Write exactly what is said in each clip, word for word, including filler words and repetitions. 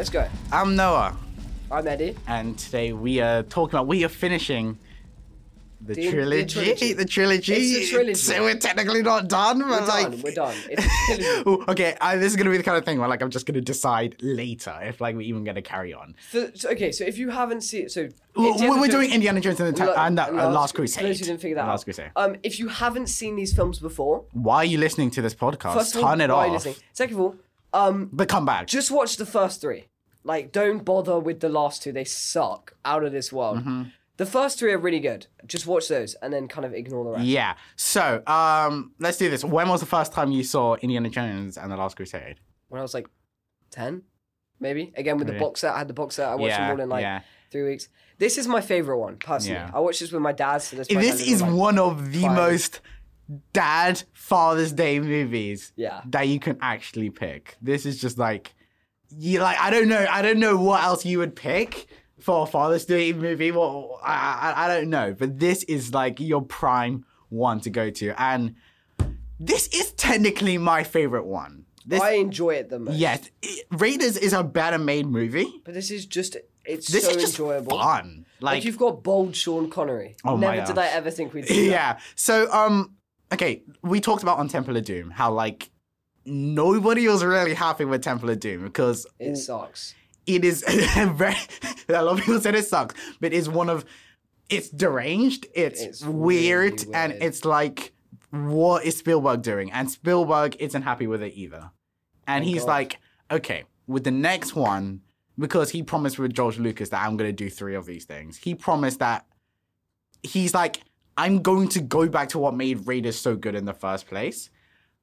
Let's go. I'm Noah. I'm Eddie. And today we are talking about, we are finishing the, The- the trilogy. trilogy. The trilogy. It's a trilogy. So we're technically not done, but We're like... done. We're done. It's a trilogy. Ooh, okay, I, this is going to be the kind of thing where like I'm just going to decide later if like we're even going to carry on. So, so, okay, so if you haven't seen... So We're, Indiana we're Jones- doing Indiana Jones and the, Lo- Ta- and the uh, Last- Last For those Crusade. who didn't figure that The out. Last Crusade. Um, if you haven't seen these films before, Why are you listening to this podcast? first of all, Turn it why are you off. listening? Second of all, um, But come back. just watch the first three. Like, don't bother with the last two. They suck out of this world. Mm-hmm. The first three are really good. Just watch those and then kind of ignore the rest. Yeah. So, um, let's do this. When was the first time you saw Indiana Jones and the Last Crusade? When I was like ten, maybe. Again, with the Really? box set. I had the box set. I watched Yeah, them all in like yeah. three weeks. This is my favorite one, personally. Yeah. I watched this with my dad. So this, This is one of the five. most dad Father's Day movies Yeah. that you can actually pick. This is just like you like I don't know I don't know what else you would pick for a Father's Day movie. Well, I, I I don't know, but this is like your prime one to go to, and this is technically my favorite one. This, I enjoy it the most. yes, it- Raiders is a better made movie. But this is just, it's This so is just enjoyable. fun. Like, Like, you've got bold Sean Connery. Oh my Never did I gosh. ever think we'd see that. yeah. So um, okay, we talked about on Temple of Doom how like nobody was really happy with Temple of Doom because It sucks. it is very. A lot of people said it sucks, but it's one of it's deranged. It's, It's weird, really and weird. it's like, what is Spielberg doing? And Spielberg isn't happy with it either. And Thank he's God. like, okay, with the next one, because he promised with George Lucas that I'm gonna do three of these things. He promised that he's like, I'm going to go back to what made Raiders so good in the first place.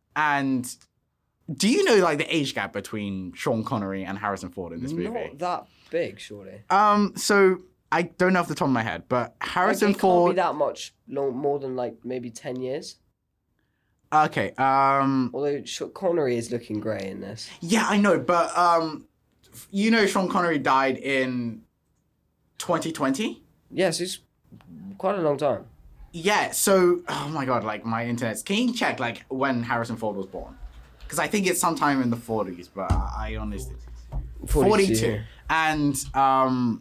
And do you know like the age gap between Sean Connery and Harrison Ford in this movie? Not that big, surely. Um, so I don't know off the top of my head, but Like, Harrison it can't Ford. be that much long, more than like maybe ten years. Okay. Um. Although Sh- Connery is looking grey in this. Yeah, I know, but um, you know, Sean Connery died in twenty twenty. Yes, it's quite a long time. Yeah. So, oh my god, like my internet's. Can you check like when Harrison Ford was born? Because I think it's sometime in the forties, but I honestly forty-two. And um,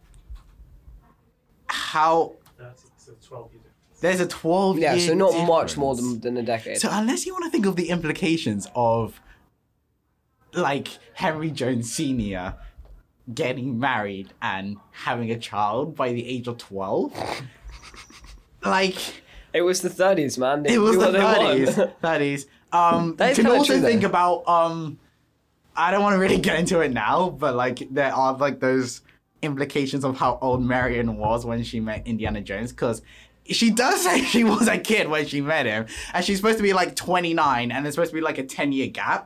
how That's it's a twelve year difference. there's a twelve. Yeah, year so not much difference. more than, than a decade. So unless you want to think of the implications of like Henry Jones Senior getting married and having a child by the age of twelve, like It was the thirties, man. They it was do the what they want. thirties. thirties. Um, That you is can kinda also true, though. think about um, I don't want to really get into it now, but like there are like those implications of how old Marion was when she met Indiana Jones, because she does say she was a kid when she met him, and she's supposed to be like twenty-nine, and there's supposed to be like a ten-year gap,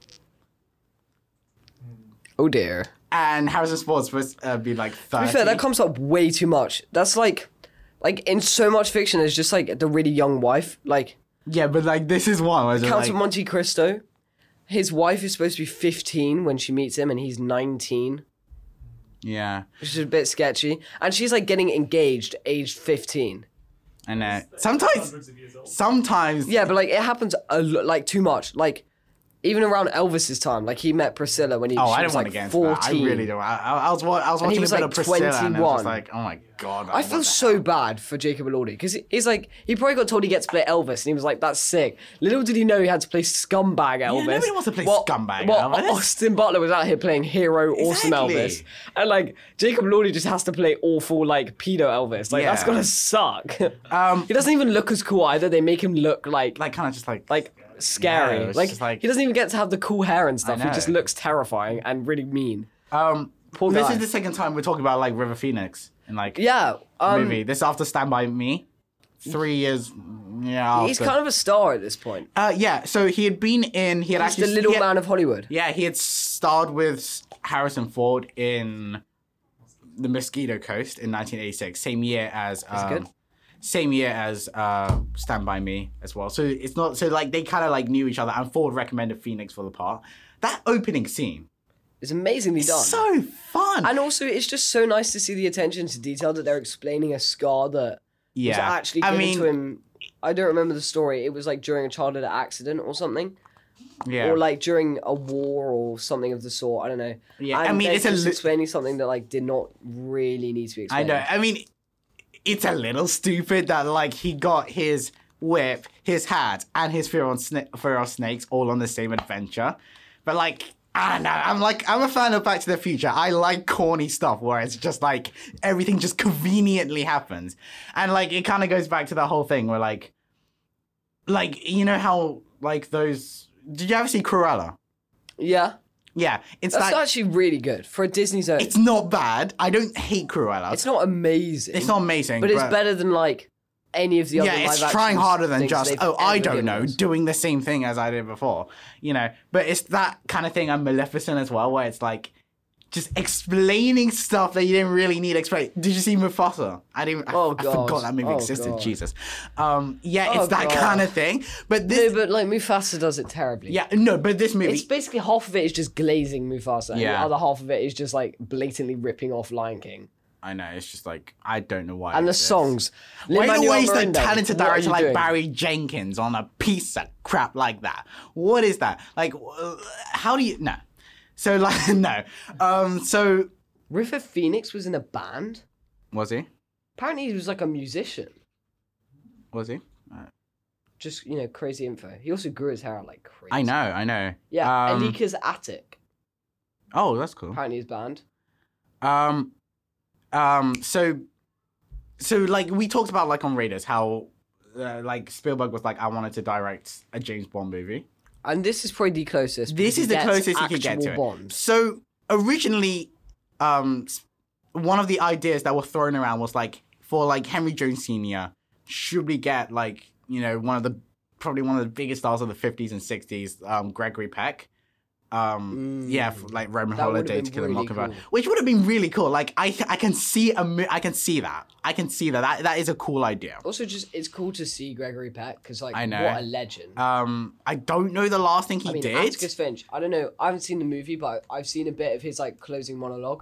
Oh dear. and Harrison Ford's supposed to uh, be like thirty. To be fair, that comes up way too much. That's like, like in so much fiction, it's just like the really young wife. Like yeah, but like this is one where it's Count like, of Monte Cristo, his wife is supposed to be fifteen when she meets him, and he's nineteen, yeah, which is a bit sketchy. And she's like getting engaged, aged fifteen. and uh, sometimes, Hundreds of years old. sometimes, Yeah, but like it happens a lo- like too much. Like even around Elvis's time, like he met Priscilla when he Oh, she I was don't want like to get into that. I fourteen. really don't. I, I, I was wa- I was And he watching was, a bit like, of Priscilla, and I was twenty-one. just like, oh my god. I feel so bad for Jacob Elordi because he's like he probably got told he gets to play Elvis and he was like that's sick. Little did he know he had to play scumbag Elvis. nobody wants to play Well- scumbag well, Elvis. Austin Butler was out here playing hero awesome Exactly. Elvis, and like Jacob Elordi just has to play awful like pedo Elvis. Like that's Yeah. gonna suck. Um, he doesn't even look as cool either. They make him look like like kind of just like like scary. Yeah, it's like, just like- he doesn't even get to have the cool hair and stuff. He know. just looks terrifying and really mean. um. Poor this guy. is the second time we're talking about like River Phoenix in like Yeah, um, movie. This after Stand By Me, three years. Yeah, he's after. kind of a star at this point. Uh, yeah. So he had been in. He had He's actually. the little he had- man of Hollywood. Yeah, he had starred with Harrison Ford in The Mosquito Coast in nineteen eighty-six, same year as. Um, good. Same year as uh, Stand By Me as well. So it's not so like they kind of like knew each other, and Ford recommended Phoenix for the part. That opening scene, It's amazingly done. so fun. And also, it's just so nice to see the attention to detail that they're explaining a scar that yeah, was actually I given mean, to him. I don't remember the story. It was like during a childhood accident or something. Yeah. or like during a war or something of the sort. I don't know. Yeah, and I mean, they're it's a just li- explaining something that like did not really need to be I explained. know. I mean, it's a little stupid that like he got his whip, his hat, and his fear on sna- fear of snakes all on the same adventure. But like, I don't know. I'm like, I'm a fan of Back to the Future. I like corny stuff where it's just like everything just conveniently happens, and like it kind of goes back to the whole thing where like, like you know how like those. Did you ever see Cruella? Yeah, Yeah, it's that's like actually really good for a Disney zone. it's not bad. I don't hate Cruella. It's not amazing. It's not amazing, but it's better than like any of the other. Yeah, it's live trying action harder than things just, they've oh, I ever don't given know, us. doing the same thing as I did before, you know. But it's that kind of thing on Maleficent as well, where it's like just explaining stuff that you didn't really need explain. Did you see Mufasa? I didn't. I, Oh, I God. forgot that movie Oh, existed. God. Jesus. Um, yeah, Oh, it's that God. kind of thing. But this, No, but like Mufasa does it terribly. yeah, no, but this movie, It's basically half of it is just glazing Mufasa, and the Yeah. other half of it is just like blatantly ripping off Lion King. I know, it's just like I don't know why. And it the exists. songs. Why Lin-Manuel don't waste a Miranda, talented what are director you like doing? Barry Jenkins on a piece of crap like that? What is that? Like, uh, how do you? No. So like, no. Um. So River Phoenix was in a band. was he? Apparently, he was like a musician. Was he? Uh, Just you know, crazy info. He also grew his hair out like crazy. I know. I know. Yeah, Um, Alika's Attic. oh, that's cool. Apparently, his band. Um. Um. So. So like we talked about like on Raiders how. Uh, like Spielberg was like, I wanted to direct a James Bond movie. And this is probably the closest. This because is he the gets closest you could get to actual it. Bond. So originally, um, s- one of the ideas that were thrown around was like for like Henry Jones Senior Should we get like you know one of the probably one of the biggest stars of the fifties and sixties, um, Gregory Peck. Um, Mm. yeah, for, like Roman That would've Holiday been to Kill a really Mockingbird, cool. which would have been really cool. Like I, I can see a, mi- I can see that. I can see that. That that is a cool idea. Also, just it's cool to see Gregory Peck because like I know. what a legend. Um, I don't know the last thing he I mean, did. Atticus Finch. I don't know. I haven't seen the movie, but I've seen a bit of his like closing monologue.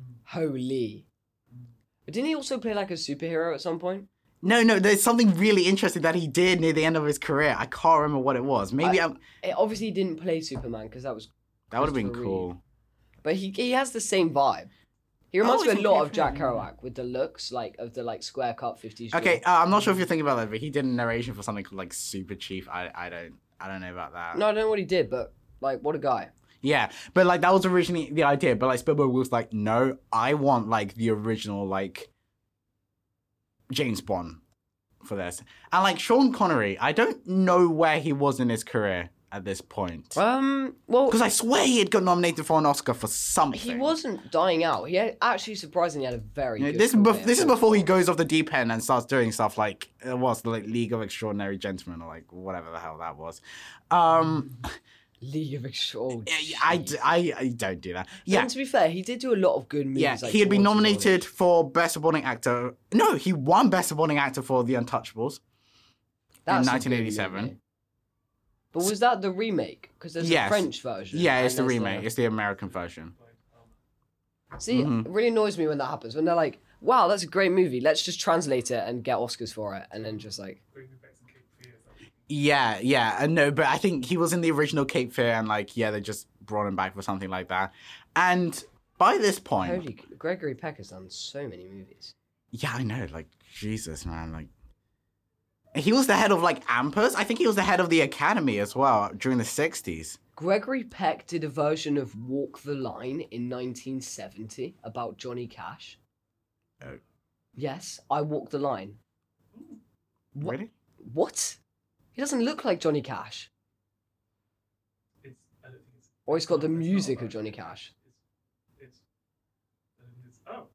Holy! But didn't he also play like a superhero at some point? No, no, there's something really interesting that he did near the end of his career. I can't remember what it was. Maybe I- I'm, It obviously didn't play Superman because that was. that would have been Christopher cool. Reeve. But he he has the same vibe. He reminds Oh, me is a he lot of different? Jack Kerouac with the looks like of the like square cut fifties. Okay, uh, I'm not sure if you're thinking about that, but he did a narration for something called like Super Chief. I, I don't, I don't know about that. No, I don't know what he did, but like what a guy. Yeah, but like that was originally the idea. But like Spielberg was like, no, I want like the original like James Bond for this. And like Sean Connery, I don't know where he was in his career at this point. Um. Well, Because I swear he had got nominated for an Oscar for something. he wasn't dying out. He had, actually surprisingly had a very You know, good this career. bef- this is before he goes off the deep end and starts doing stuff like uh, what's the like League of Extraordinary Gentlemen or like whatever the hell that was. Um, League of Extraordinary. I, I, I, I don't do that. Yeah, And to be fair, he did do a lot of good movies. yeah. like, He had been towards the nominated for Best Supporting Actor. No, he won Best Supporting Actor for The Untouchables. That's in a good nineteen eighty-seven. movie. But was that the remake? Because there's Yes. a French version. Yeah, and it's the there's remake. It's the American version. See, Mhm. it really annoys me when that happens. When they're like, "Wow, that's a great movie. Let's just translate it and get Oscars for it," and then just like, Gregory Peck's and Cape Fear, is that- Yeah, yeah. And no, but I think he was in the original Cape Fear, and like, yeah, they just brought him back for something like that. And by this point, "Holy, Gregory Peck has done so many movies." yeah, I know. Like, Jesus, man. Like, he was the head of like Ampers. I think he was the head of the Academy as well during the sixties. Gregory Peck did a version of Walk the Line in nineteen seventy about Johnny Cash. Oh. Yes, I Walk the Line. What? Really? What? He doesn't look like Johnny Cash. It's, I don't think it's. Or he's got the it's not music about of Johnny Johnny Cash. It's. it's I don't think it's oh.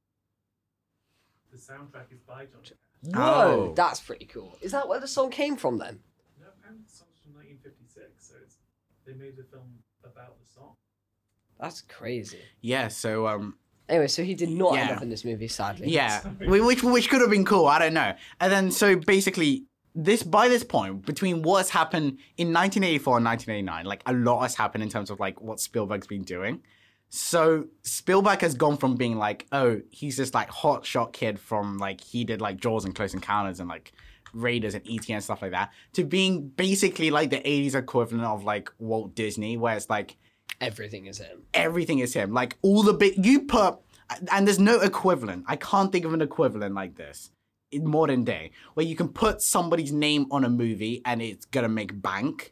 The soundtrack is by Johnny Cash. Whoa, Oh. that's pretty cool. Is that where the song came from then? No, apparently the song's from nineteen fifty-six, so it's they made the film about the song. That's crazy. Yeah. So, um, Anyway, so he did not end Yeah. up in this movie, sadly. yeah, Wh- which which could have been cool. I don't know. And then so basically, this by this point between what has happened in nineteen eighty-four and nineteen eighty-nine, like a lot has happened in terms of like what Spielberg's been doing. So Spielberg has gone from being like, oh, he's this like hot shot kid from like he did like Jaws and Close Encounters and like Raiders and E T and stuff like that to being basically like the eighties equivalent of like Walt Disney, where it's like Everything is him. everything is him. Like all the bit you put, and there's no equivalent. I can't think of an equivalent like this in modern day where you can put somebody's name on a movie and it's gonna make bank.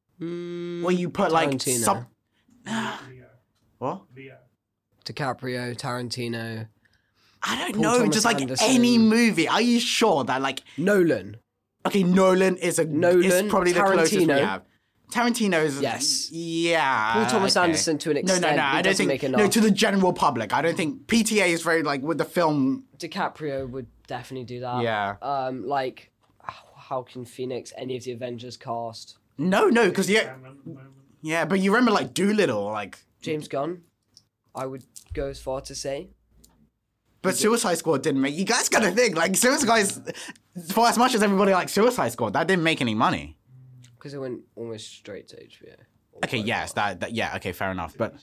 Mm, Where you put like Tarantino. some Leo. what? Leo. DiCaprio, Tarantino, I don't Paul know, Thomas just like Anderson. any movie. Are you sure that like Nolan. okay, Nolan is a Nolan, is probably the closest we Tarantino. have. Tarantino is Yes. yeah. Paul Thomas okay. Anderson to an No, extent. no, no. he I don't doesn't think make enough. no to the general public. I don't think P T A is very like with the film. DiCaprio would definitely do that. Yeah. Um, like, how can Phoenix, any of the Avengers cast? No, no, because yeah, Cameron at the moment. yeah, but you remember like Doolittle, like. James Gunn, I would go as far to say. But Suicide Squad didn't make. You guys gotta think like Suicide Squad. For as much as everybody likes Suicide Squad, that didn't make any money. Because it went almost straight to H B O. Or Okay, quite yes, far. that, that yeah, okay, fair enough. But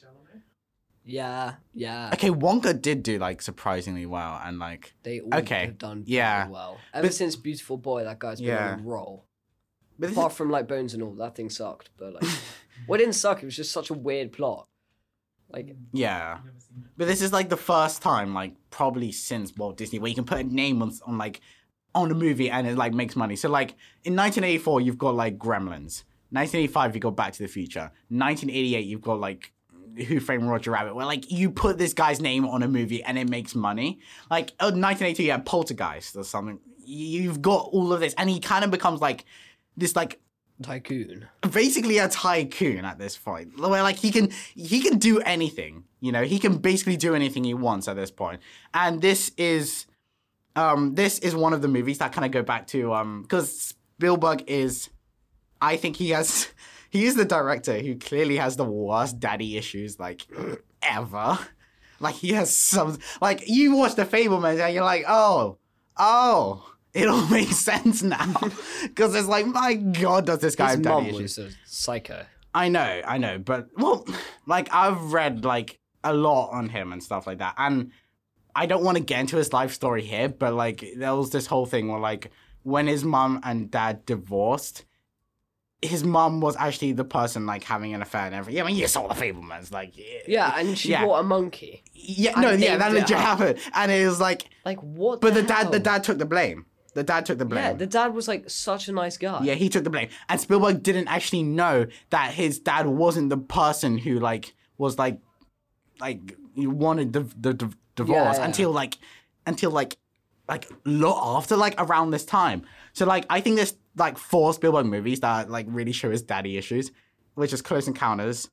Yeah, yeah. okay, Wonka did do like surprisingly well, and like They all Okay, have done yeah. very well. Ever But- since Beautiful Boy, that guy's been Yeah. on a roll. but this Apart is- from like Bones and all, that thing sucked. But like, well, it didn't suck. It was just such a weird plot. Like, yeah, I've never seen it. but this is like the first time, like probably since Walt Disney, where you can put a name on on like on a movie and it like makes money. So like in nineteen eighty-four, you've got like Gremlins. nineteen eighty-five, you got Back to the Future. nineteen eighty-eight, you've got like Who Framed Roger Rabbit, where like you put this guy's name on a movie and it makes money. Like oh, nineteen eighty-two, you had Poltergeist or something. You've got all of this, and he kind of becomes like this like tycoon. basically a tycoon at this point, where like he can he can do anything. You know, he can basically do anything he wants at this point. And this is um this is one of the movies that kind of go back to um because Spielberg is, I think he has he is the director who clearly has the worst daddy issues like ever. Like he has some like you watch The Fabelmans and you're like, oh, oh. It all makes sense now. Because it's like, my God, does this guy His have daddy mum issues? was a psycho. I know, I know. But, well, like, I've read, like, a lot on him and stuff like that. And I don't want to get into his life story here, but, like, there was this whole thing where, like, when his mum and dad divorced, his mum was actually the person, like, having an affair and everything. Yeah, I mean, you saw The Fabelmans, like... Yeah, and she Yeah. bought a monkey. Yeah, and no, yeah, named that it legit after- happened. And it was like... Like, what But the the dad, the hell? dad took the blame. The dad took the blame. Yeah, the dad was like such a nice guy. Yeah, he took the blame. And Spielberg didn't actually know that his dad wasn't the person who like was like like he wanted the the, the divorce Yeah, yeah. until like until like like lot after like around this time. So like I think there's like four Spielberg movies that like really show his daddy issues, which is Close Encounters,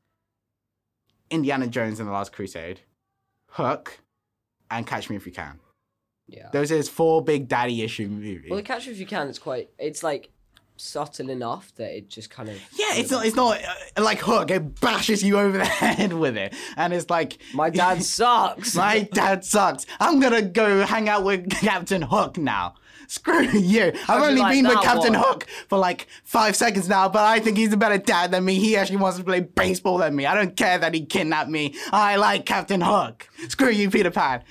Indiana Jones and the Last Crusade, Hook, and Catch Me If You Can. Yeah. Those are his four big daddy issue movies. Well, the Catch Me If You Can, it's quite, it's like subtle enough that it just kind of. Yeah, it's not. It's not uh, like Hook. It bashes you over the head with it, and it's like My dad sucks. my dad sucks. I'm gonna go hang out with Captain Hook now. Screw you. I've do you only like been with that Captain one? Hook for like five seconds now, but I think he's a better dad than me. He actually wants to play baseball than me. I don't care that he kidnapped me. I like Captain Hook. Screw you, Peter Pan.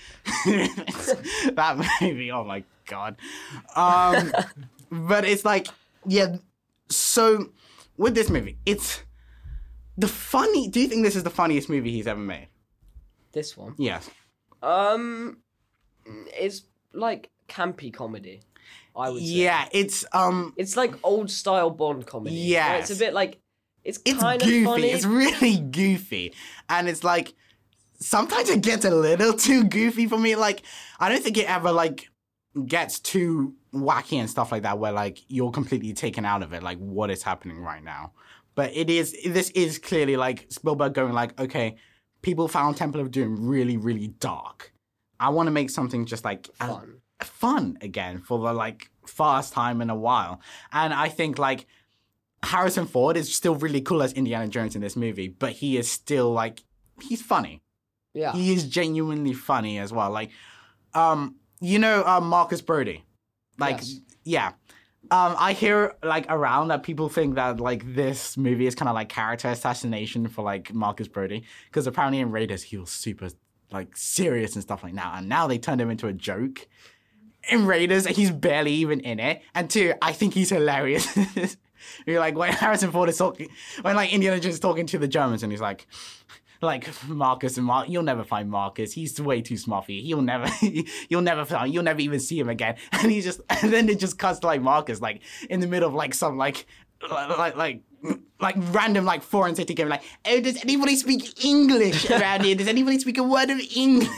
That movie. Oh my god. Um, but it's like, yeah. So with this movie, it's the funny. Do you think this is the funniest movie he's ever made? This one. Yes. Um, it's like campy comedy. I would say. Yeah, it's um, It's like old style Bond comedy. where Yes. It's a bit like, it's, it's kind goofy. of funny. It's really goofy, and it's like sometimes it gets a little too goofy for me. Like I don't think it ever like gets too wacky and stuff like that, where like you're completely taken out of it, like what is happening right now. But it is. This is clearly like Spielberg going like, okay, people found Temple of Doom really, really dark. I want to make something just like a- Fun. fun again for the like first time in a while. And I think like Harrison Ford is still really cool as Indiana Jones in this movie, but he is still like he's funny. Yeah. He is genuinely funny as well. Like um you know uh, Marcus Brody. Like Yes. yeah. Um I hear like around that people think that like this movie is kind of like character assassination for like Marcus Brody, because apparently in Raiders he was super like serious and stuff like that, and now they turned him into a joke. in Raiders, he's barely even in it. And two, I think he's hilarious. You're like, when Harrison Ford is talking, when like Indiana Jones is talking to the Germans and he's like, like Marcus and Mark, you'll never find Marcus. He's way too smart for you. He'll never, you'll never find, you'll never even see him again. And he just, and then it just cuts to like Marcus, like in the middle of like some like, like, like, like random like foreign city game, like, oh, does anybody speak English around here? Does anybody speak a word of English?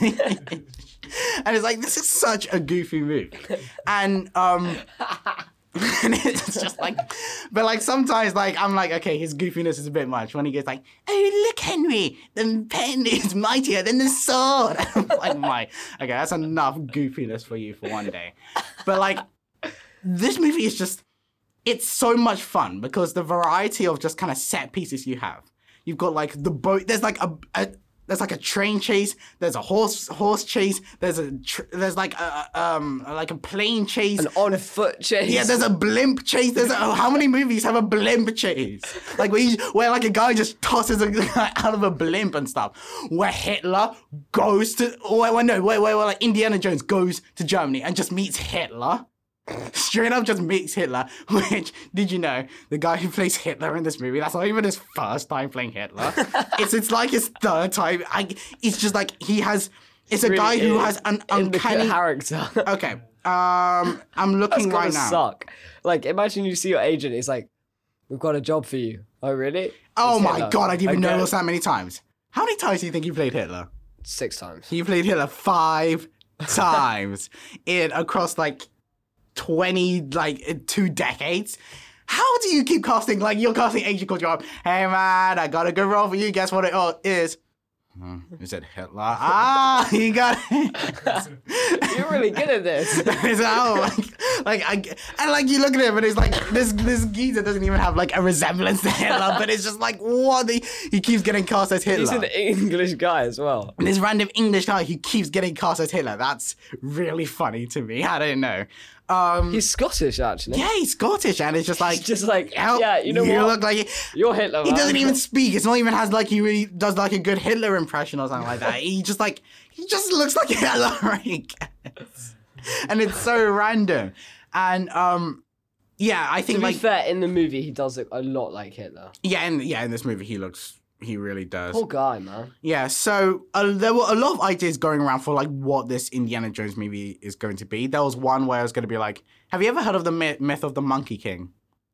And it's like, this is such a goofy movie. And, um, and it's just like, but like sometimes like I'm like, okay, his goofiness is a bit much when he gets like, oh look, Henry, the pen is mightier than the sword. I'm like, my, okay, that's enough goofiness for you for one day. But like, this movie is just, it's so much fun because the variety of just kind of set pieces you have. You've got like the boat. There's like a, a there's like a train chase. There's a horse horse chase. There's a tr- there's like a um like a plane chase. An on foot chase. Yeah, there's a blimp chase. There's a, oh, how many movies have a blimp chase? Like where you, where like a guy just tosses a guy out of a blimp and stuff. Where Hitler goes to, or where, no, where, where, where like Indiana Jones goes to Germany and just meets Hitler. Straight up just meets Hitler, which, did you know, the guy who plays Hitler in this movie, that's not even his first time playing Hitler. it's it's like his third time. I, it's just like, he has, it's a Really guy who is has an in the uncanny... character. Okay, um, I'm looking That's right gonna now. suck. Like, imagine you see your agent, it's like, we've got a job for you. Oh, really? Oh It's my Hitler. god, I didn't even Okay. know it that many times. How many times do you think you played Hitler? Six times. He played Hitler five times in across like twenty, like two decades. How do you keep casting, like you're casting Agent Called you up, hey man, I got a good role for you, guess what it all is? Hmm, you said Hitler. Ah, you got it. You're really good at this. It's how, like, like I, and like you look at him and it's like this this geezer doesn't even have like a resemblance to Hitler, but it's just like what he, he keeps getting cast as Hitler. He's an English guy as well. And this random English guy who keeps getting cast as Hitler. That's really funny to me. I don't know. Um, He's Scottish, actually. yeah, he's Scottish, and it's just like, He's just like, "Help, yeah, you know you what? look like You're Hitler, he man. doesn't even speak. It's not even has like he really does like a good Hitler impression or something like that. He just like he just looks like Hitler, I guess. And it's so random. And um, yeah, I To think be like fair, in the movie, he does look a lot like Hitler. yeah, in yeah in this movie he looks. He really does. Poor guy, man. Yeah, so uh, there were a lot of ideas going around for like what this Indiana Jones movie is going to be. There was one where I was going to be like, have you ever heard of the myth, myth of the Monkey King?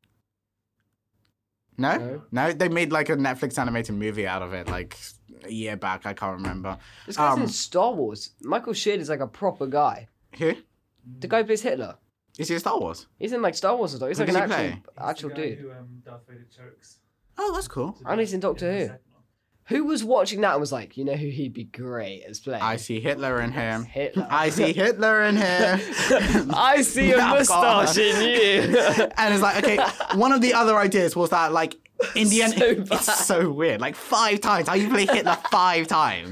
No? No. No? They made like a Netflix animated movie out of it like a year back. I can't remember. This guy's Um, in Star Wars. Michael Sheen is like a proper guy. Who? The guy who plays Hitler. Is he in Star Wars? He's in like Star Wars and stuff. He's Who like an does he actual, play? He's actual the guy dude. Who, um, Darth Vader chokes. Oh, that's cool. to And he's in death Doctor the Who. second one. Who was watching that and was like, you know who he'd be great as playing? I see Hitler in him. Hitler. I see Hitler in him. I see a Of moustache course. in you. And it's like, okay, one of the other ideas was that, like, Indiana... So bad. It's so weird. Like, five times. How you play Hitler five times?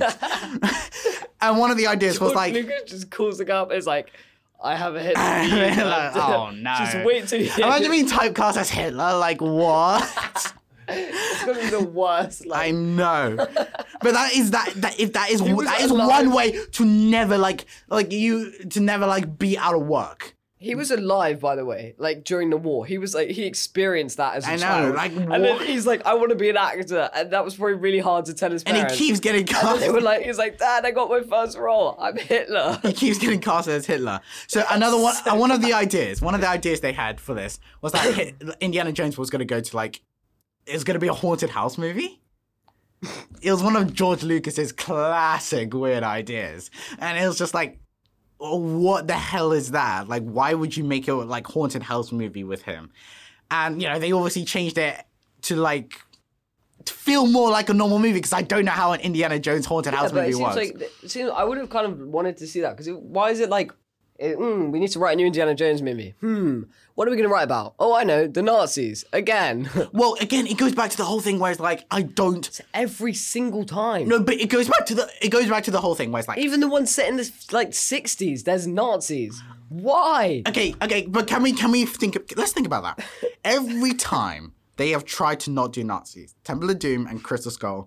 And one of the ideas was, like... Lucas just calls the guy up and is like, I have a Hitler. Like, oh, no. Just wait till you hear Imagine it. being typecast as Hitler. Like, what? It's gonna be the worst. I Like, know, but that is that that if that is He was that is alive. one way to never like like you to never like be out of work. he was alive, by the way, like during the war. He was like, he experienced that as a I know, child. like, and what- then he's like, I want to be an actor. And that was probably really hard to tell his And parents. he keeps getting And then cast. they were like, he's like, Dad, I got my first role. I'm Hitler. He keeps getting cast as Hitler. So another one, so uh, one of the ideas, one of the ideas they had for this was that Hit- Indiana Jones was going to go to like, it was going to be a haunted house movie. It was one of George Lucas's classic weird ideas, and it was just like, what the hell is that? Like, why would you make a like haunted house movie with him? And you know, they obviously changed it to like to feel more like a normal movie because I don't know how an Indiana Jones haunted house Yeah, but movie it seems works. like it seems, I would have kind of wanted to see that because why is it like it, mm, we need to write a new Indiana Jones movie? Hmm, what are we going to write about? Oh, I know, the Nazis again. Well, again, it goes back to the whole thing where it's like I don't. Every single time. No, but it goes back to the it goes back to the whole thing where it's like Even the ones set in the like sixties, there's Nazis. Why? okay, okay, but can we can we think? Of, let's think about that. Every time they have tried to not do Nazis, Temple of Doom and Crystal Skull,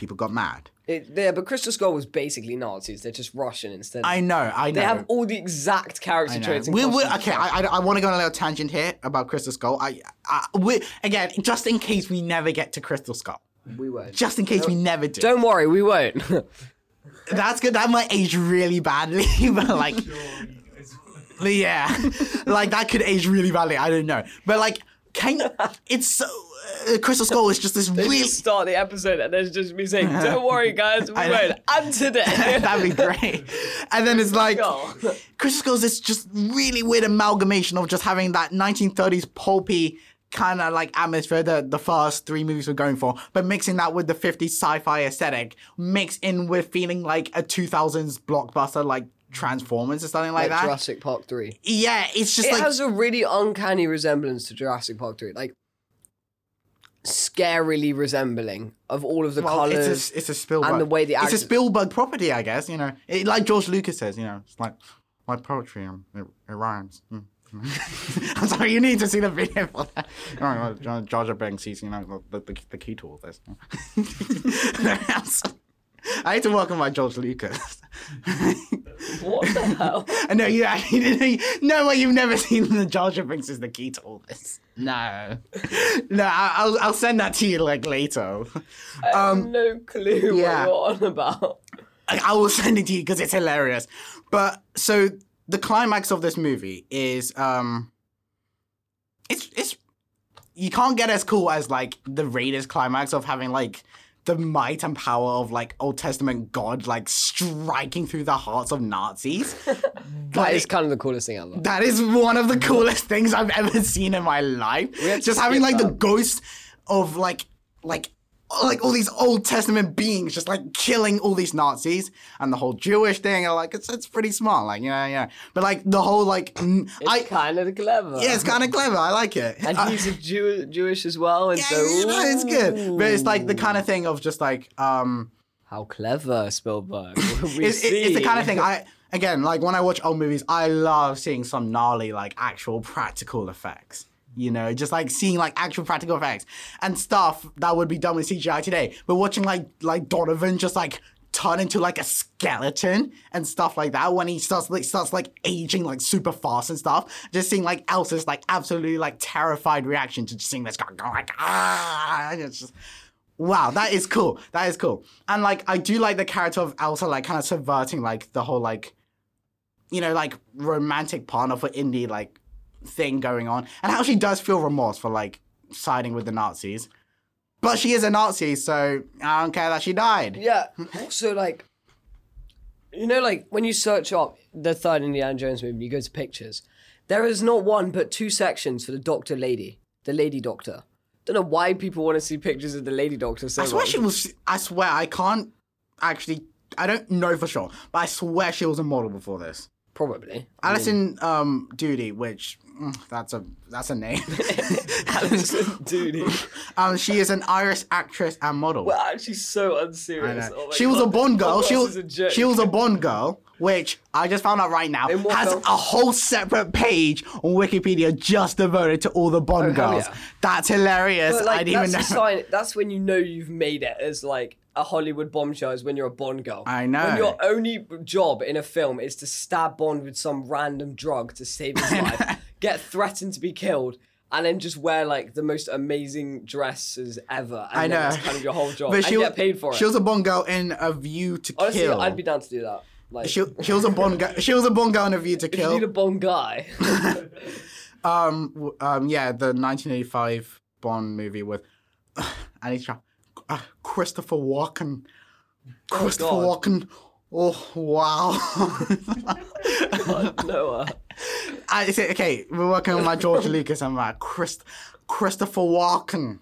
people got mad. It, yeah, but Crystal Skull was basically Nazis. They're just Russian instead. I know, I know. They have all the exact character I know. traits. And We, we, costumes. okay, I, I, I want to go on a little tangent here about Crystal Skull. I, I we, again, just in case we never get to Crystal Skull. We won't. Just in case we never do. Don't worry, we won't. That's good. That might age really badly, but like, yeah, like that could age really badly. I don't know, but like, can it's so uh, Crystal Skull is just this They really. just start the episode and there's just me saying, "Don't worry, guys, we I know. won't." And today, That'd be great. And then it's like, Skull. Crystal Skull is this just really weird amalgamation of just having that nineteen thirties pulpy kind of like atmosphere that the first three movies were going for, but mixing that with the fifties sci-fi aesthetic, mixed in with feeling like a two thousands blockbuster like Transformers or something like, like that. Jurassic Park three. Yeah, it's just It like has a really uncanny resemblance to Jurassic Park three, like scarily resembling of all of the well, colors. it's a, it's a Spielberg. and the way the it's a actors- Spielberg property, I guess. You know, it, like George Lucas says. You know, it's like like poetry. Um, it, it rhymes. Mm. I'm sorry, you need to see the video for that. Oh, Jar Jar Binks, he's, you know, the, the, the key to all this. I hate to welcome my George Lucas. What the hell? I know you actually didn't. No way, you've never seen the Jar Jar Binks is the key to all this. No, no, I, I'll I'll send that to you like later. I have Um, no clue yeah. what you're on about. I, I will send it to you because it's hilarious. But so the climax of this movie is um, it's it's you can't get as cool as like the Raiders climax of having like the might and power of like Old Testament God like striking through the hearts of Nazis. That is kind of the coolest thing ever. That is one of the coolest things I've ever seen in my life. have to Just having skip like the that. ghost of like like like all these Old Testament beings just like killing all these Nazis and the whole Jewish thing. I like it's it's pretty smart, like yeah yeah. But like the whole like n- It's I kind of clever. yeah, it's kind of clever. I like it. And I- he's a Jew- Jewish as well, and yeah, so you know, it's good. But it's like the Ooh. kind of thing of just like um. How clever, Spielberg. We It's, it- it's the see. kind of thing I again like when I watch old movies, I love seeing some gnarly like actual practical effects. You know, just like seeing like actual practical effects and stuff that would be done with C G I today. But watching like like Donovan just like turn into like a skeleton and stuff like that when he starts like starts like aging like super fast and stuff. Just seeing like Elsa's like absolutely like terrified reaction to just seeing this guy go like ah, and it's just. Wow, that is cool. That is cool. And like I do like the character of Elsa like kind of subverting like the whole like you know like romantic partner for Indy like thing going on and how she does feel remorse for like siding with the Nazis. But she is a Nazi, so I don't care that she died. Yeah. Also, like, you know, like when you search up the third Indiana Jones movie, you go to pictures. There is not one but two sections for the Doctor Lady, the Lady Doctor. Don't know why people want to see pictures of the Lady Doctor so I swear much. she was I swear I can't actually I don't know for sure, but I swear she was a model before this. Probably. I mean, Alison um Doody, which mm, that's a that's a name. Alison Doody. um she is an Irish actress and model. We're actually so I unserious. know. Oh my she was God, a Bond this girl. She podcast was, is a joke. she was a Bond girl, which I just found out right now In what has film? a whole separate page on Wikipedia just devoted to all the Bond Oh, hell girls. yeah. That's hilarious. But, like, I didn't that's even a know. sign. That's when you know you've made it as like a Hollywood bombshell is when you're a Bond girl. I know. When your only job in a film is to stab Bond with some random drug to save his life, get threatened to be killed, and then just wear like the most amazing dresses ever. And I then know. That's kind of your whole job. But and she get was, paid for it. She was a Bond girl in A View to Honestly, Kill. I'd be down to do that. Like, She, she was a Bond girl. She was a Bond girl in A View to if you Kill. need a Bond guy. Um, w- um, yeah, the nineteen eighty-five Bond movie with I need to try, uh, Christopher Walken. Christopher God. Walken. Oh wow! God, Noah. I say okay. We're working on my George Lucas and my Christ, Christopher Walken.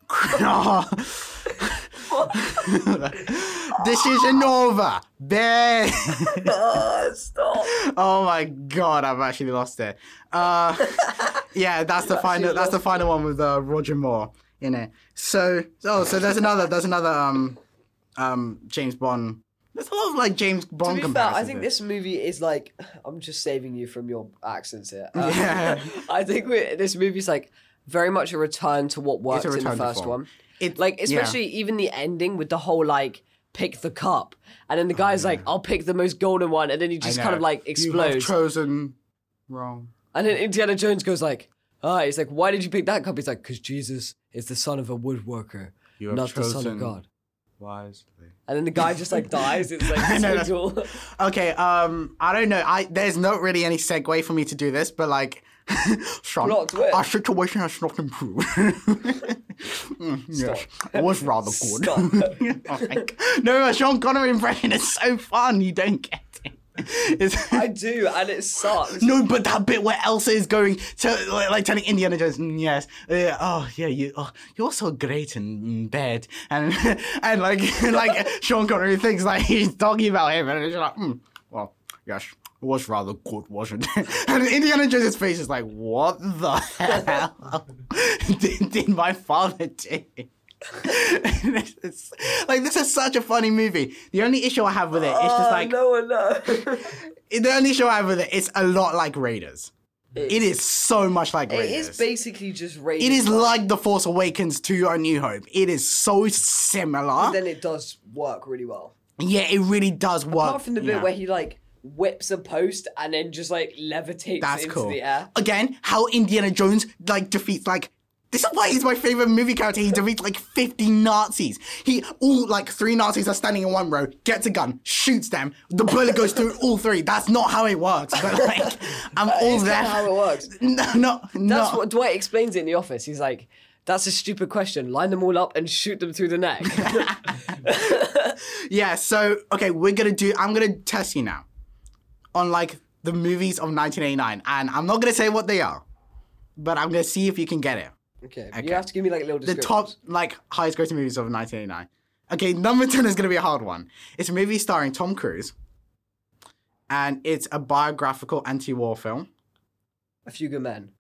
Decision over. Bang. Oh, stop. Oh my god, I've actually lost it. Uh, yeah, that's the final. That's the final one with uh, Roger Moore in it. So, oh, so there's another. There's another um, um, James Bond. There's a lot of like James Bond To be fair, I comparisons think here. this movie is like. I'm just saving you from your accents here. Uh, Yeah. I think we this movie's like very much a return to what worked in the return to first form. one. It- like yeah. especially even the ending with the whole like pick the cup, and then the guy's like, "I'll pick the most golden one," and then he I just know. kind of like You have explodes, chosen wrong. and then Indiana Jones goes like, "Ah," he's like, "Why did you pick that cup?" He's like, "Because Jesus is the son of a woodworker, You have not the son of chosen God." wisely. And then the guy just like dies. It's like I know, that's- so cool. Okay, um, I don't know. I there's not really any segue for me to do this, but like, Sean, Plot twist. our situation has not improved. Mm, yes, it was rather good. Stop. Oh my God. No, my Sean Connery impression is so fun. You don't get it. It's, I do, and it sucks. no, but that bit where Elsa is going to like, like telling Indiana Jones, mm, yes, uh, oh yeah, you, oh, you're so great in mm, bed, and and like like Sean Connery thinks like he's talking about him, and it's like, mm, well, yes, it was rather good, wasn't it? And Indiana Jones' face is like, what the hell did, did my father do? it's, it's, like this is such a funny movie. The only issue I have with it is just Oh, like no one knows. the only issue I have with it, it's a lot like Raiders. It is so much like It Raiders. is basically just Raiders. It is like The Force Awakens to A New Hope. It is so similar. Then it does work really well. Yeah, it really does work. Apart from the bit yeah. where he like whips a post and then just like levitates That's into cool. the air. Again, how Indiana Jones like defeats like this is why he's my favorite movie character. He defeats like fifty Nazis. He all like three Nazis are standing in one row, gets a gun, shoots them. The bullet goes through all three. That's not how it works. But like, I'm all It's there. kinda how it works. No, no, no. That's what Dwight explains it in the office. He's like, "That's a stupid question. Line them all up and shoot them through the neck." Yeah, so okay, we're gonna do I'm gonna test you now on like the movies of nineteen eighty-nine, and I'm not gonna say what they are, but I'm gonna see if you can get it. okay, Okay. you have to give me like little The descriptions. top like highest grossing movies of nineteen eighty-nine. Okay, number ten is gonna be a hard one. It's a movie starring Tom Cruise, and it's a biographical anti-war film. A Few Good Men.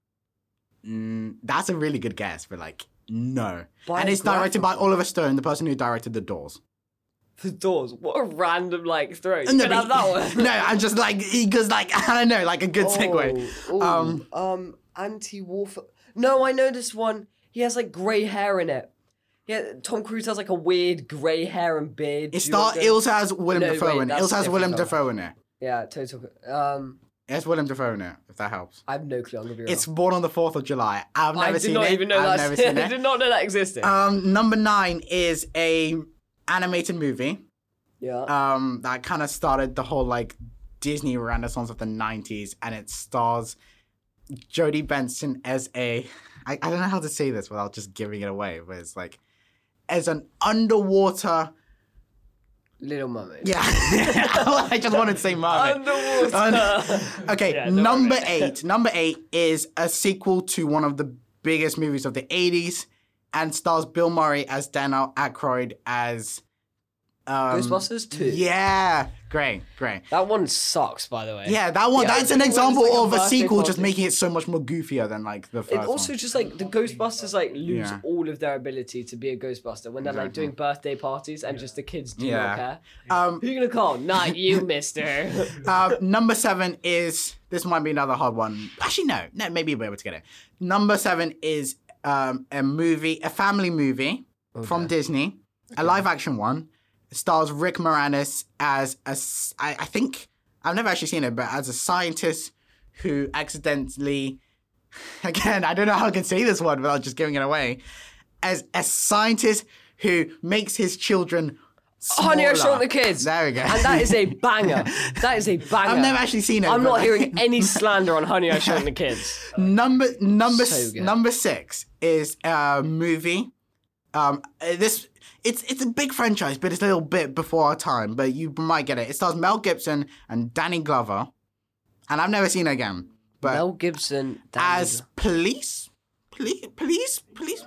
Mm, that's a really good guess, but like no. And it's directed by Biographical? Oliver Stone, the person who directed The Doors. The Doors. What a random like throw. You No, can but have that he- one. no, I'm just like because like I don't know, like a good segue. Oh, Um, um, um, anti-war. F- no, I know this one. He has like grey hair in it. Yeah, Tom Cruise has like a weird grey hair and beard. It Do you want start. to It go- also has Willem No, Dafoe wait, in it. It that's also has different Willem film. Dafoe in it. Yeah, total. Um, It has Willem Dafoe in it. If that helps. I have no clue. I'm gonna be real. It's born on the fourth of July. I've never I did seen not it. even know I've that. never seen I it. did not know that existed. Um, number nine is a animated movie. yeah. Um, that kind of started the whole like Disney renaissance of the nineties, and it stars Jodie Benson as a. I, I don't know how to say this without just giving it away, but it's like as an underwater. Little Mermaid. Yeah, I just wanted to say mermaid. Underwater. Okay, Yeah, don't number worry. eight. Number eight is a sequel to one of the biggest movies of the eighties and stars Bill Murray as Daniel Aykroyd as... Um, Ghostbusters two. Yeah, great, great. That one sucks, by the way. Yeah, that one, Yeah, that's I an think when it's example like a of a birthday sequel just party. making it so much more goofier than like the first It also one. just like the Ghostbusters like lose Yeah. all of their ability to be a Ghostbuster when they're like Exactly. doing birthday parties and just the kids do Yeah. not care. Um, Who you gonna call? Not you, Mister. Uh, number seven is this might be another hard one. Actually, no, no, maybe you'll be able to get it. Number seven is um, a movie, a family movie from Disney, a live action one. It stars Rick Moranis as a, s- I, I think I've never actually seen it, but as a scientist who accidentally, again, I don't know how I can say this one without just giving it away, as a scientist who makes his children. Honey, I smaller. Shrunk the Kids. There we go. And that is a banger. That is a banger. I've never actually seen it. I'm but not like- hearing any slander on Honey, I Shrunk the Kids. Number number So s- good. number six is a movie. Um, uh, this it's it's a big franchise, but it's a little bit before our time. But you might get it. It stars Mel Gibson and Danny Glover, and I've never seen it again. But Mel Gibson. Danny as police, police, police, police,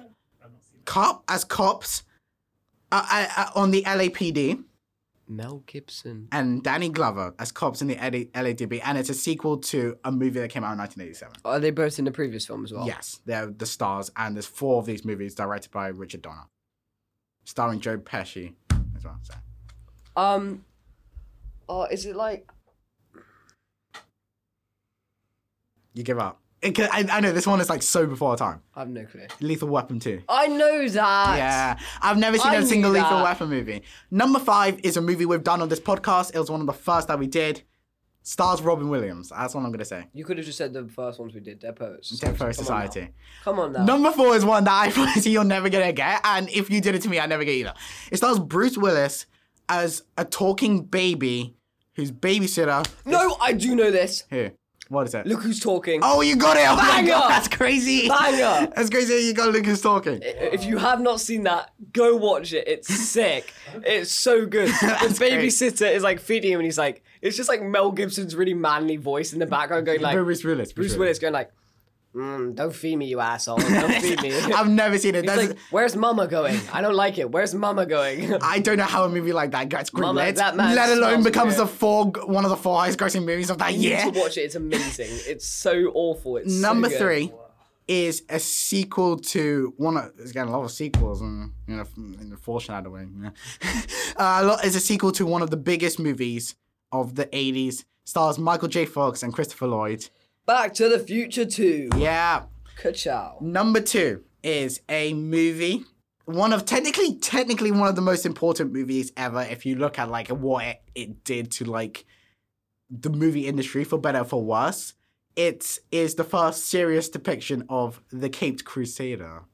cop as cops uh, uh, uh, on the L A P D. Mel Gibson. And Danny Glover as cops in the L A D B, and it's a sequel to a movie that came out in nineteen eighty-seven. Are they both in the previous film as well? Yes, they're the stars, and there's four of these movies directed by Richard Donner, starring Joe Pesci as well. So. Um. Oh, is it like? You give up. It can- I, I know this one is like so before our time. I have no clue. Lethal Weapon two. I know that. Yeah, I've never seen I a knew single Lethal that. Weapon movie. Number five is a movie we've done on this podcast. It was one of the first that we did. Stars Robin Williams. That's what I'm gonna say. You could have just said the first ones we did. Dead Poets. Dead Poets Come on now. Society. Come on now. Number four is one that I promise you you're never gonna get, and if you did it to me, I'd never get either. It stars Bruce Willis as a talking baby whose babysitter. No, I do know this. Here, what is it? Look who's talking. Oh, you got it! Oh my Banger! god, that's crazy! Banger! That's crazy. You got Lucas talking. If you have not seen that, go watch it. It's sick. It's so good. The That's great. babysitter is like feeding him, and he's like, it's just like Mel Gibson's really manly voice in the background going like, Bruce Willis. Bruce Willis going like, mm, don't feed me, you asshole. Don't feed me. I've never seen it. He's That's, like, where's Mama going? I don't like it. Where's Mama going? I don't know how a movie like that gets Mama, greenlit, that man let alone smells becomes weird. the four one of the four highest grossing movies of that You year. need to watch it. It's amazing. It's so awful. It's so Number good. three is a sequel to one of there's getting a lot of sequels and you know in the foreshadowing. Yeah. uh, a lot is a sequel to one of the biggest movies of the eighties. Stars Michael J. Fox and Christopher Lloyd. Back to the Future two. Yeah. Ka-chow. Number two is a movie. One of technically, technically one of the most important movies ever. If you look at like what it, it did to like the movie industry, for better or for worse, it is the first serious depiction of the Caped Crusader,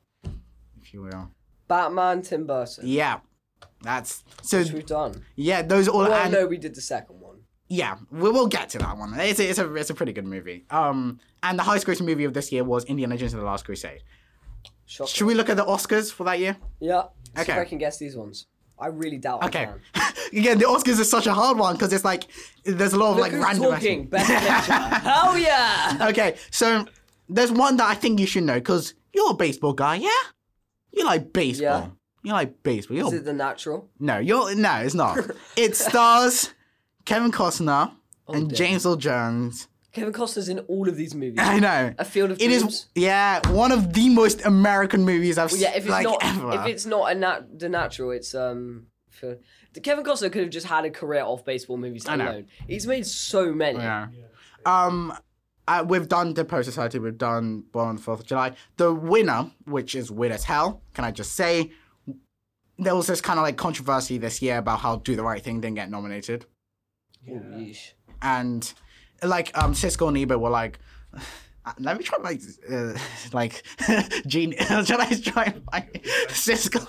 if you will. Batman, Tim Burton. Yeah, that's so. Which we've done. Yeah, those are all. Well, and, no, we did the second one. Yeah, we will get to that one. It's a, it's a it's a pretty good movie. Um, and the highest grossing movie of this year was Indiana Jones and the Last Crusade. Shocking. Should we look at the Oscars for that year? Yeah. See Okay. if I can guess these ones. I really doubt Okay. I can. Again, the Oscars is such a hard one because it's like there's a lot of Look like who's random. talking. Best picture. Hell yeah! Okay, so there's one that I think you should know because you're a baseball guy, yeah? You like baseball. Yeah. You like baseball. You're Is it The Natural? no, you're no, it's not. It stars Kevin Costner and dear. James Earl Jones. Kevin Costner's in all of these movies. I know. A Field of It Dreams. is, yeah, one of the most American movies I've Well, yeah, if it's like not ever. if it's not a nat- The Natural, it's um for Kevin Costner could have just had a career off baseball movies I know. alone. He's made so many. Yeah. Um, uh, we've done Dead Poets Society. We've done Born on the Fourth of July. The winner, which is weird as hell, can I just say, there was this kind of like controversy this year about how Do the Right Thing didn't get nominated, Oh, yeesh. and like um, Cisco and Ebert were like. Let me try my uh, like gene. Shall I try and find Cisco?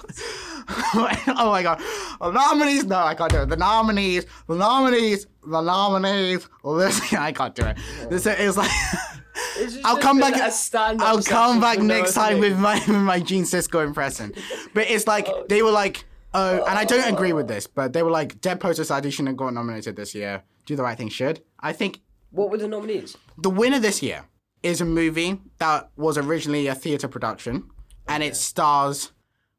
Oh my god! The nominees? No, I can't do it. The nominees. The nominees. The nominees. Well, this I can't do it. This is like. It's just I'll come been back. a stand-up I'll come session back for next Noah time Smith. with my with my Gene Cisco impression. But it's like they were like, oh, and I don't agree with this, but they were like, Dead Poets Society shouldn't have got nominated this year. Do the Right Thing should. I think What were the nominees? the winner this year is a movie that was originally a theater production, and it stars,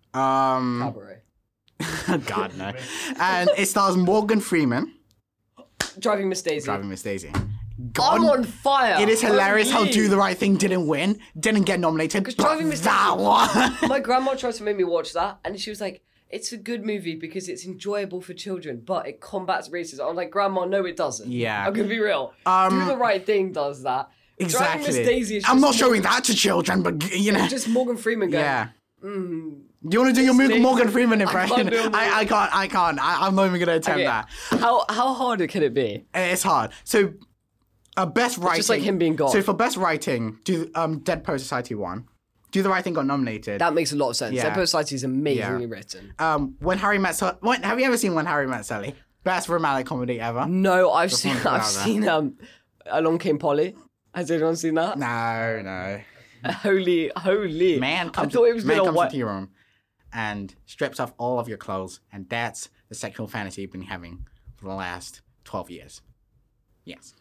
um, Cabaret. God no, and it stars Morgan Freeman Driving Miss Daisy. driving Miss Daisy. I'm God, on fire. it is hilarious how Holy. Do the Right Thing didn't win, didn't get nominated. But Driving Miss that Daisy- one. My grandma tried to make me watch that, and she was like, "It's a good movie because it's enjoyable for children, but it combats racism." I'm like, "Grandma, no, it doesn't." Yeah. I'm gonna be real. Um, Do the Right Thing does that. Driving Exactly. Miss Daisy is I'm just not showing Morgan- that to children, but you know. Just Morgan Freeman going. Yeah. Mm. Do you want to do your Miss Morgan Morgan Daisy. Freeman I impression? can't do a I, Morgan- I can't. I can't. I, I'm not even gonna attempt Okay. that. How how hard can it be? It's hard. So, uh, best writing. just like him being God. So for best writing, do um Dead Poets Society won. Do the Right Thing got nominated. That makes a lot of sense. Yeah. Dead Poets Society is amazingly Yeah. written. um, When Harry Met Sally. When, have you ever seen When Harry Met Sally? Best romantic comedy ever. No, I've seen one I've out there. seen um Along Came Polly. Has anyone seen that? No, no. Holy, holy. Man I comes, thought it was man gonna comes wa- into your room and strips off all of your clothes, and that's the sexual fantasy you've been having for the last twelve years. Yes.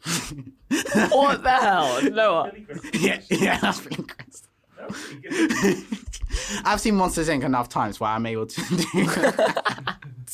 What the hell? Noah. Billy Crystal. yeah, yeah, that's pretty crazy. That was pretty good. I've seen Monsters Incorporated enough times where I'm able to do that.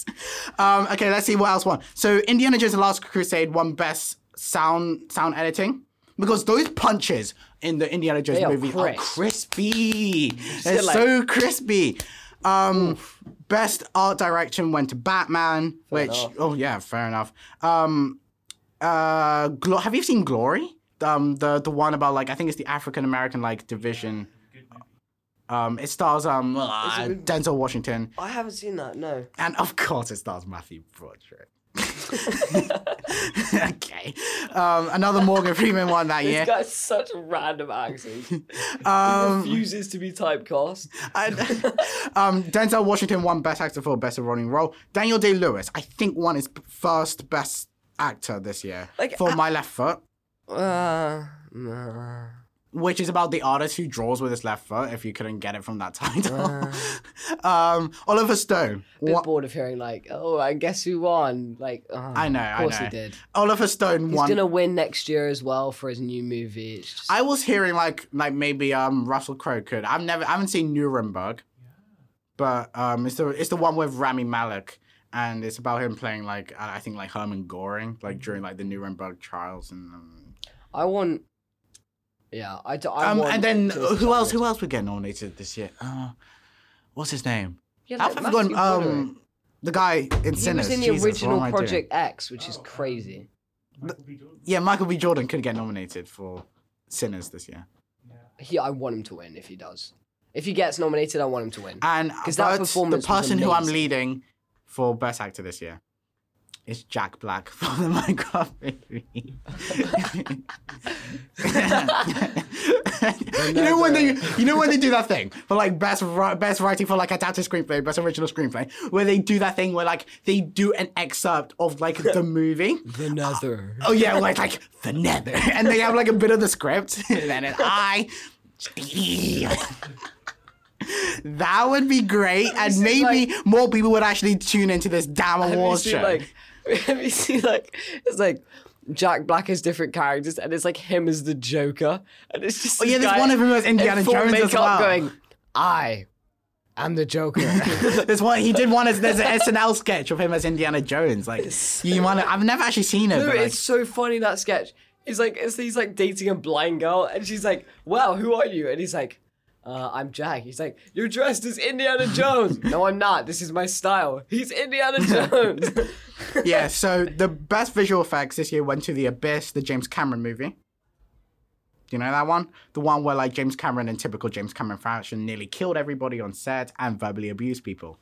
um, okay, let's see what else won. So Indiana Jones and the Last Crusade won best sound sound editing. Because those punches in the Indiana Jones They are movie are crisp. crispy. They're like- so crispy. Um, best art direction went to Batman, which enough. oh yeah, fair enough. Um, uh, Glo- have you seen Glory? um the the one about like I think it's the African American like division. Good movie. Um, it stars um uh, it with- Denzel Washington, I haven't seen that. No. and of course it stars Matthew Broderick. Okay. Um, another Morgan Freeman one that This year. guy's such a random accent. He Um, refuses to be typecast. and, um, Denzel Washington won Best Actor for Best Supporting Role. Daniel Day-Lewis, I think, won his first Best Actor this year Like, for I- My Left Foot, Uh, nah. which is about the artist who draws with his left foot. If you couldn't get it from that title, um, Oliver Stone. Bit Wa- bored of hearing like, oh, I guess who won? Like, oh, I know, of I course know. he did. Oliver Stone He's won. gonna win next year as well for his new movie. It's just, I was hearing like like maybe um Russell Crowe could. I've never I haven't seen Nuremberg, but um it's the it's the one with Rami Malek, and it's about him playing like I I think like Hermann Goring like during like the Nuremberg trials and. Um, I want. Yeah, I. do- I um want and then to who else? start Who else would get nominated this year? Uh, what's his name? Yeah, I've like forgotten. Matthew Broderick. Um, the guy in He Sinners. was in the Jesus, what original am I doing? Project X, which is Oh, um, crazy. Michael B. Jordan. Yeah, Michael B. Jordan could get nominated for Sinners this year. Yeah. He, I want him to win if he does. If he gets nominated, I want him to win. And 'Cause that but performance the was person who I'm amazing. leading for Best Actor this year is Jack Black from the Minecraft movie. you know when they, you know when they do that thing for like best ri- best writing for like adapted screenplay, best original screenplay, where they do that thing where like they do an excerpt of like the movie. The Nether. Oh yeah, like like the Nether, and they have like a bit of the script, and then it, I. That would be great, and seen, maybe more people would actually tune into this damn Have you awards seen show. like? Have you seen like? It's like Jack Black has different characters, and it's like him as the Joker, and it's just. Oh, yeah, this there's guy one of him as Indiana in full Jones as makeup well. going, I am the Joker. There's one he did one as there's an S N L sketch of him as Indiana Jones. Like you want to, I've never actually seen it. No, but, like, it's so funny that sketch. He's like, it's, he's like dating a blind girl, and she's like, "Wow, who are you?" And he's like, uh, "I'm Jack." He's like, "You're dressed as Indiana Jones." No, I'm not. This is my style. He's Indiana Jones. yeah. So the best visual effects this year went to The Abyss, the James Cameron movie. Do you know that one? The one where like James Cameron in typical James Cameron fashion nearly killed everybody on set and verbally abused people.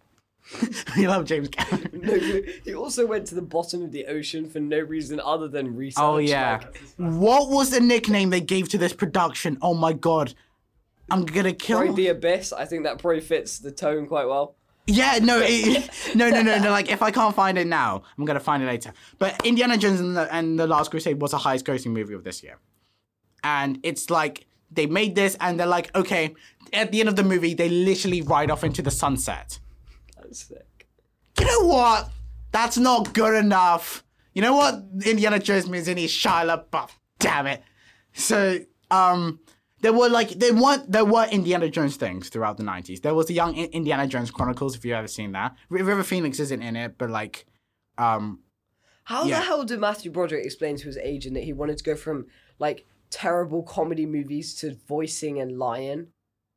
You love James Cameron. No, he also went to the bottom of the ocean for no reason other than research. Oh yeah. Like, What was the nickname they gave to this production? Oh my god. I'm gonna kill probably the abyss. I think that probably fits the tone quite well. Yeah, no, it, no, no, no, no. Like, if I can't find it now, I'm gonna find it later. But Indiana Jones and the, and the Last Crusade was the highest grossing movie of this year, and it's like they made this, and they're like, okay, at the end of the movie, they literally ride off into the sunset. That's sick. You know what? That's not good enough. You know what? Indiana Jones means in his Shia LaBeouf. Damn it. So, um. There were like there were there were Indiana Jones things throughout the nineties. There was the Young I- Indiana Jones Chronicles, if you've ever seen that. R- River Phoenix isn't in it, but like, um, How Yeah. the hell did Matthew Broderick explain to his agent that he wanted to go from like terrible comedy movies to voicing and lying?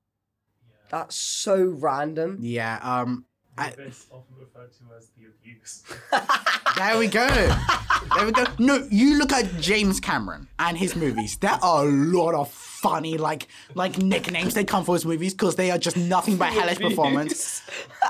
That's so random. yeah, um, The I- Abyss, often referred to as the abuse. there we go, there we go. No, you look at James Cameron and his movies. There are a lot of funny like like nicknames they come for his movies because they are just nothing but hellish performance.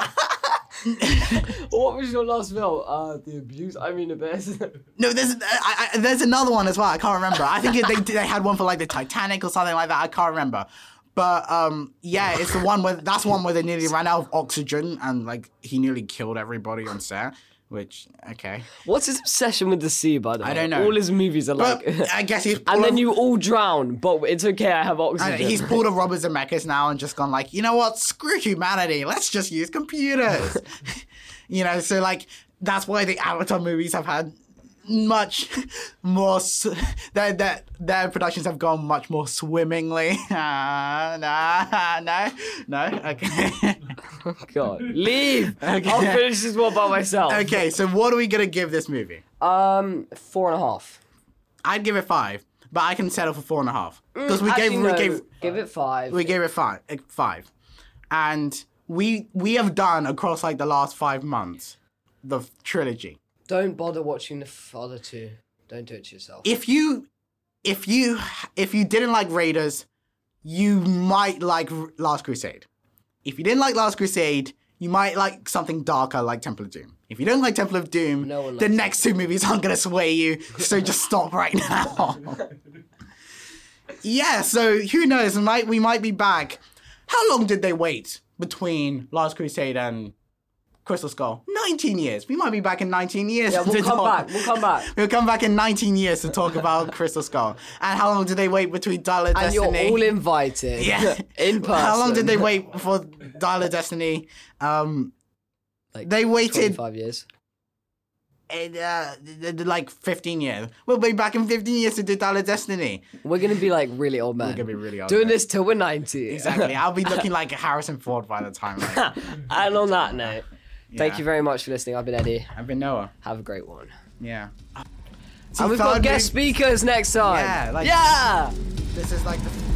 What was your last film? Uh, The Abuse. I mean, Abyss. No, there's I, I, there's another one as well. I can't remember. I think it, they they had one for like the Titanic or something like that. I can't remember. But um, yeah, it's the one where that's one where they nearly ran out of oxygen and like he nearly killed everybody on set. Which okay, What's his obsession with the sea, by the way? I don't know. All his movies are but like. I guess he's And then pulled you all drown, but it's okay, I have a, oxygen. and he's pulled a Robert Zemeckis now and just gone like, you know what, screw humanity, let's just use computers. You know, so like that's why the Avatar movies have had much more s- their, their, their productions have gone much more swimmingly. Uh, nah, no, no, okay. Oh, God. Leave! Okay. I'll finish this one by myself. Okay, so what are we gonna give this movie? Um, four and a half. I'd give it five, but I can settle for four and a half because we Mm, Actually, gave no, we gave give it five. we gave it five, eh, five, and we we have done across like the last five months the f- trilogy. Don't bother watching the f- other two. Don't do it to yourself. If you if you if you didn't like Raiders, you might like R- Last Crusade. If you didn't like Last Crusade, you might like something darker like Temple of Doom. If you don't like Temple of Doom, No one the likes next two movies aren't gonna sway you. So just stop right now. Yeah, so who knows? We might we might be back. How long did they wait between Last Crusade and Crystal Skull? nineteen years. We might be back in nineteen years. Yeah, we'll to come talk- back. We'll come back. We'll come back in nineteen years to talk about Crystal Skull. And how long did they wait between Dial of And Destiny? you're all invited. Yeah. In person. How long did they wait for Dial of Destiny? Um, Like they waited twenty-five years. uh, like fifteen years. We'll be back in fifteen years to do Dial of Destiny. We're gonna be like really old men. We're gonna be really old. Doing man. this till we're ninety. Exactly. I'll be looking like Harrison Ford by the time. Like, And on that note, thank Yeah. you very much for listening. I've been Eddie. I've been Noah. Have a great one. Yeah. And we've got guest speakers next time. Yeah, like- yeah. This is like the